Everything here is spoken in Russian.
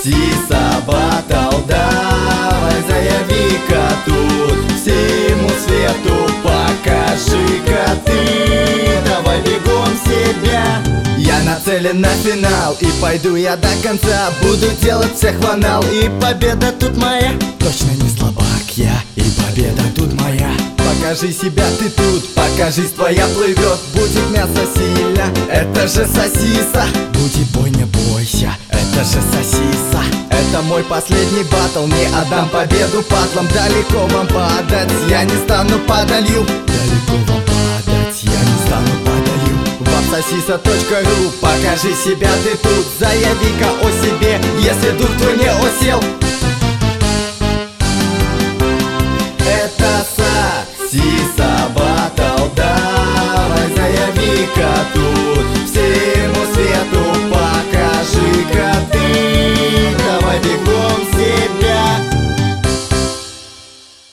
Сиса батл, давай заяви-ка тут всему свету, покажи-ка ты, давай бегом себя. Я нацелен на финал, и пойду я до конца. Буду делать всех в анал, и победа тут моя. Точно не слабак я, и победа тут моя. Покажи себя ты тут, покажись, твоя плывет. Будет мясо сильно, это же сосиса. Будет бой, не бойся, это же сосиса. Это мой последний баттл, не отдам победу патлам. Далеко вам падать, я не стану падалью. Далеко вам падать, я не стану падалью. Вапсосиса.ру, покажи себя ты тут. Заяви-ка о себе, если дух твой не осел. Это Сиса батл, давай заяви-ка тут